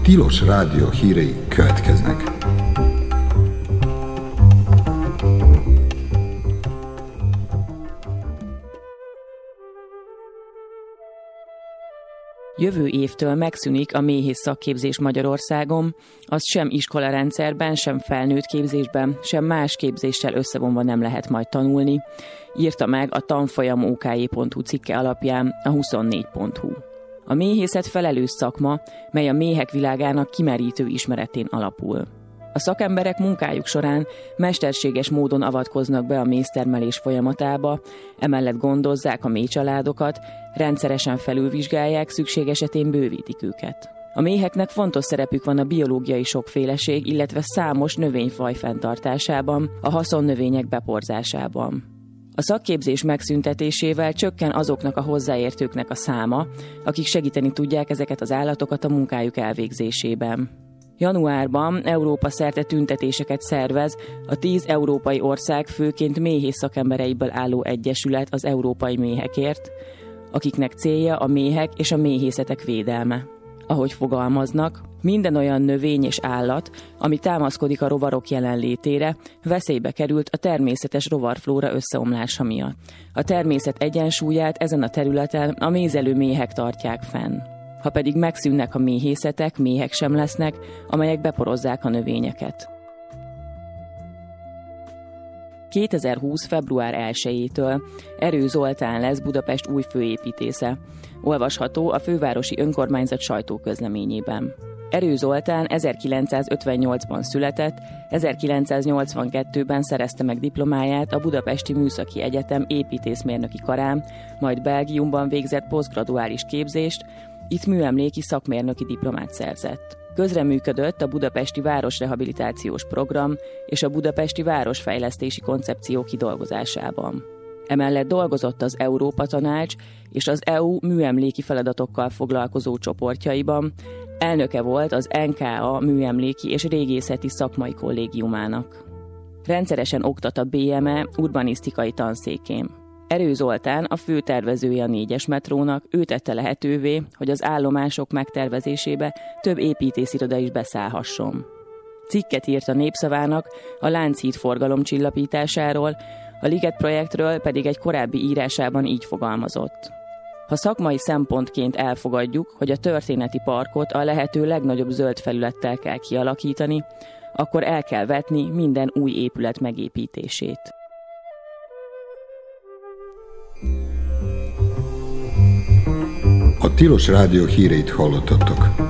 Tilos Rádió hírei következnek. Jövő évtől megszűnik a méhész szakképzés Magyarországon, azt sem iskolarendszerben, sem felnőtt képzésben, sem más képzéssel összevonva nem lehet majd tanulni, írta meg a tanfolyam OK.hu cikke alapján a 24.hu. A méhészet felelős szakma, mely a méhek világának kimerítő ismeretén alapul. A szakemberek munkájuk során mesterséges módon avatkoznak be a méztermelés folyamatába, emellett gondozzák a méhcsaládokat, rendszeresen felülvizsgálják, szükség esetén bővítik őket. A méheknek fontos szerepük van a biológiai sokféleség, illetve számos növényfaj fenntartásában, a haszonnövények beporzásában. A szakképzés megszüntetésével csökken azoknak a hozzáértőknek a száma, akik segíteni tudják ezeket az állatokat a munkájuk elvégzésében. Januárban Európa szerte tüntetéseket szervez a 10 európai ország főként méhész szakembereiből álló egyesület az európai méhekért, akiknek célja a méhek és a méhészetek védelme. Ahogy fogalmaznak, minden olyan növény és állat, ami támaszkodik a rovarok jelenlétére, veszélybe került a természetes rovarflóra összeomlása miatt. A természet egyensúlyát ezen a területen a mézelő méhek tartják fenn. Ha pedig megszűnnek a méhészetek, méhek sem lesznek, amelyek beporozzák a növényeket. 2020. február 1-től Erő Zoltán lesz Budapest új főépítésze. Olvasható a fővárosi önkormányzat sajtóközleményében. Erő Zoltán 1958-ban született, 1982-ben szerezte meg diplomáját a Budapesti Műszaki Egyetem építészmérnöki karán, majd Belgiumban végzett posztgraduális képzést, itt műemléki szakmérnöki diplomát szerzett. Közreműködött a Budapesti Városrehabilitációs Program és a Budapesti Városfejlesztési Koncepció kidolgozásában. Emellett dolgozott az Európa Tanács és az EU műemléki feladatokkal foglalkozó csoportjaiban, elnöke volt az NKA műemléki és régészeti szakmai kollégiumának. Rendszeresen oktat a BME urbanisztikai tanszékén. Erő Zoltán a főtervezője a 4-es metrónak, ő tette lehetővé, hogy az állomások megtervezésébe több építésziroda is beszállhasson. Cikket írt a Népszavának a Lánchíd forgalomcsillapításáról, a Liget projektről pedig egy korábbi írásában így fogalmazott. Ha szakmai szempontként elfogadjuk, hogy a történeti parkot a lehető legnagyobb zöld felülettel kell kialakítani, akkor el kell vetni minden új épület megépítését. A Tilos Rádió híreit hallottatok.